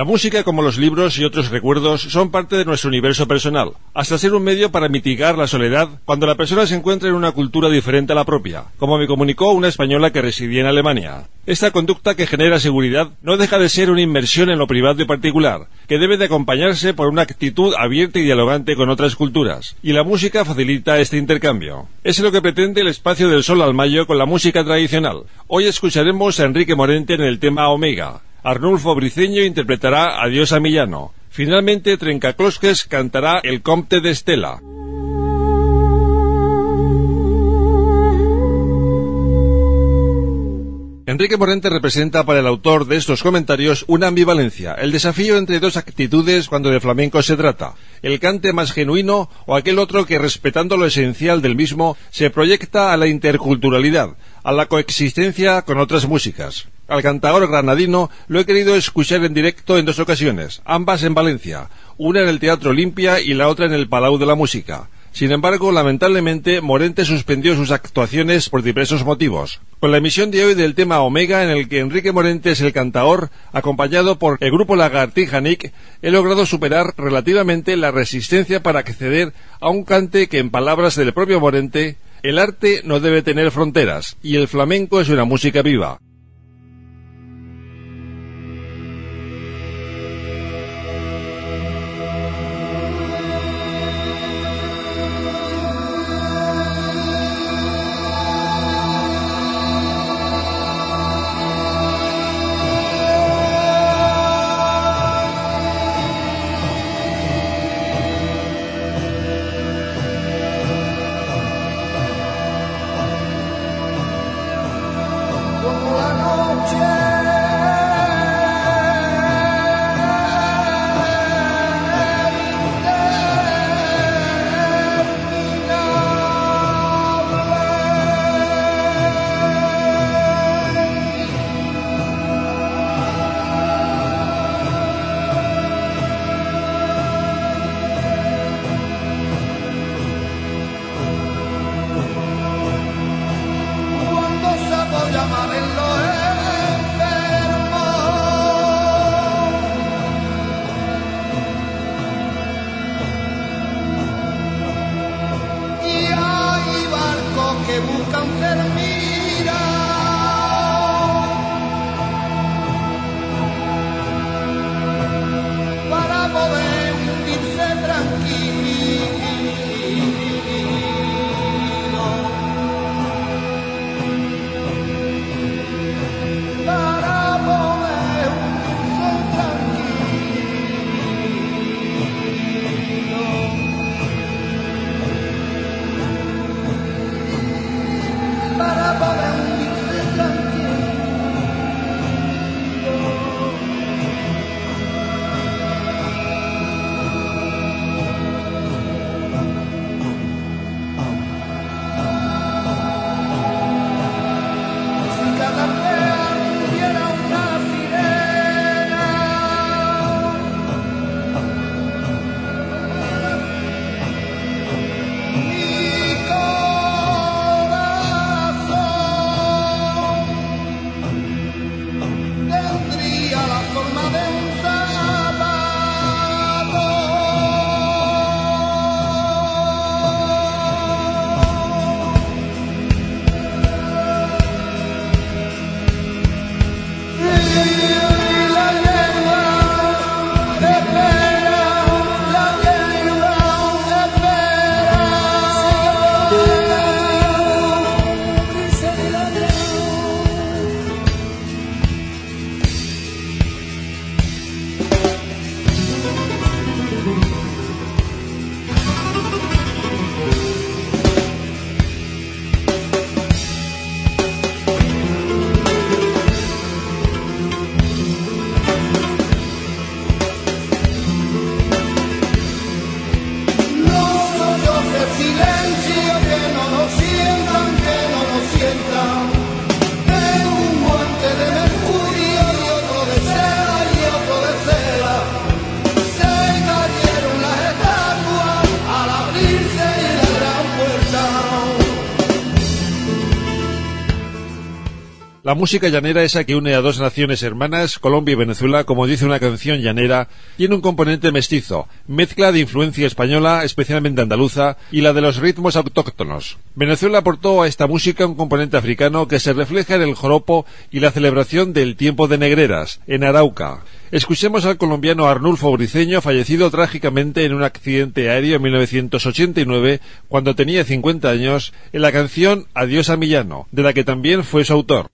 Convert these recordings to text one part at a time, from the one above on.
La música, como los libros y otros recuerdos, son parte de nuestro universo personal, hasta ser un medio para mitigar la soledad cuando la persona se encuentra en una cultura diferente a la propia, como me comunicó una española que residía en Alemania. Esta conducta que genera seguridad no deja de ser una inmersión en lo privado y particular, que debe de acompañarse por una actitud abierta y dialogante con otras culturas, y la música facilita este intercambio. Es lo que pretende el Espacio del Sol al Mayo con la música tradicional. Hoy escucharemos a Enrique Morente en el tema Omega. Arnulfo Briceño interpretará Adiós a Millano. Finalmente, Trencaclosques cantará El Comte de Estela. Enrique Morente representa para el autor de estos comentarios una ambivalencia, el desafío entre dos actitudes cuando de flamenco se trata, el cante más genuino o aquel otro que, respetando lo esencial del mismo, se proyecta a la interculturalidad, a la coexistencia con otras músicas. Al cantador granadino lo he querido escuchar en directo en dos ocasiones, ambas en Valencia, una en el Teatro Olimpia y la otra en el Palau de la Música. Sin embargo, lamentablemente, Morente suspendió sus actuaciones por diversos motivos. Con la emisión de hoy del tema Omega, en el que Enrique Morente es el cantaor, acompañado por el grupo Lagartija-Nick, he logrado superar relativamente la resistencia para acceder a un cante que, en palabras del propio Morente, el arte no debe tener fronteras, y el flamenco es una música viva. Llamar en los La música llanera, esa que une a dos naciones hermanas, Colombia y Venezuela, como dice una canción llanera, tiene un componente mestizo, mezcla de influencia española, especialmente andaluza, y la de los ritmos autóctonos. Venezuela aportó a esta música un componente africano que se refleja en el joropo y la celebración del tiempo de Negreras, en Arauca. Escuchemos al colombiano Arnulfo Briceño, fallecido trágicamente en un accidente aéreo en 1989, cuando tenía 50 años, en la canción Adiós a Millano, de la que también fue su autor.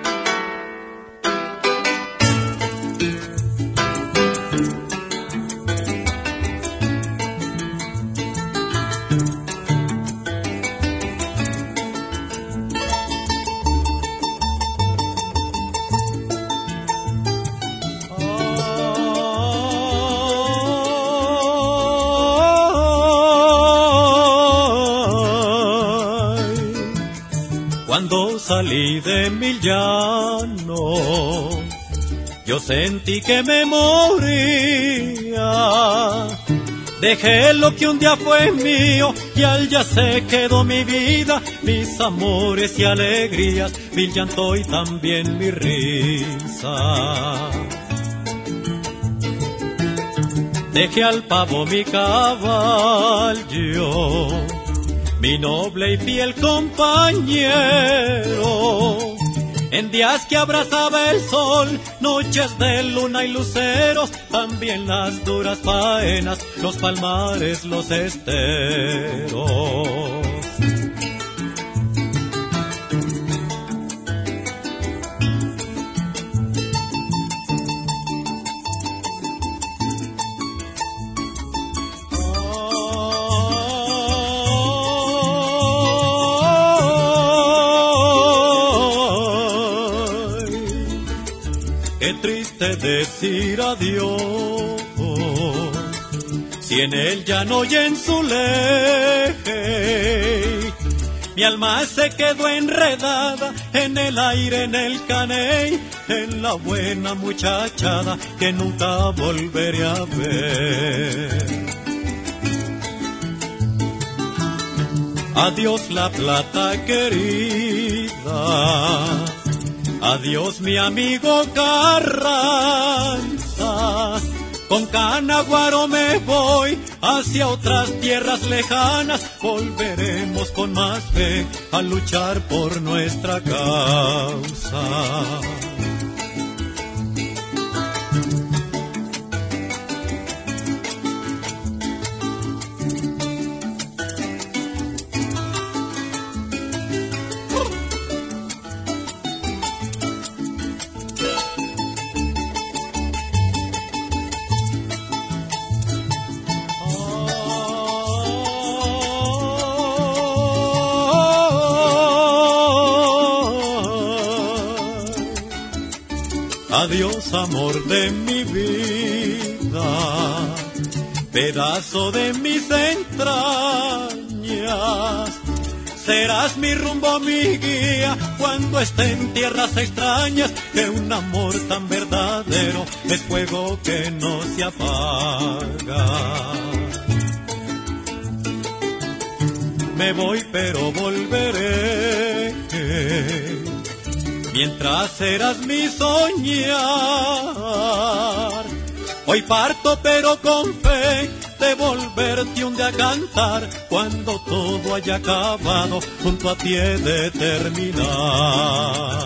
Cuando salí de mi llano, yo sentí que me moría. Dejé lo que un día fue mío y al ya se quedó mi vida, mis amores y alegrías, mi llanto y también mi risa. Dejé al pavo mi caballo, mi noble y fiel compañero, en días que abrazaba el sol, noches de luna y luceros, también las duras faenas, los palmares, los esteros. Qué triste decir adiós, si en el llano y en su ley, mi alma se quedó enredada en el aire, en el caney, en la buena muchachada que nunca volveré a ver. Adiós la plata querida, adiós mi amigo Carranza, con Canaguaro me voy hacia otras tierras lejanas, volveremos con más fe a luchar por nuestra causa. Adiós amor de mi vida, pedazo de mis entrañas, serás mi rumbo, mi guía, cuando esté en tierras extrañas, que un amor tan verdadero es fuego que no se apaga. Me voy pero volveré, mientras serás mi soñar. Hoy parto pero con fe de volverte un día a cantar, cuando todo haya acabado, junto a ti he de terminar.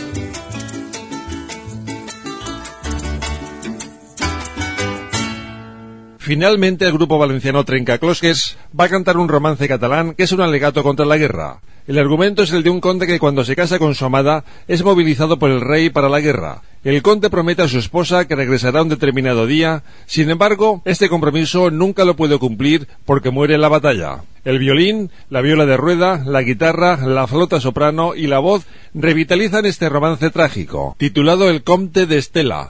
Finalmente, el grupo valenciano Trencaclosques va a cantar un romance catalán que es un alegato contra la guerra. El argumento es el de un conde que cuando se casa con su amada es movilizado por el rey para la guerra. El conde promete a su esposa que regresará un determinado día, sin embargo, este compromiso nunca lo puede cumplir porque muere en la batalla. El violín, la viola de rueda, la guitarra, la flauta soprano y la voz revitalizan este romance trágico, titulado El Comte de Estela.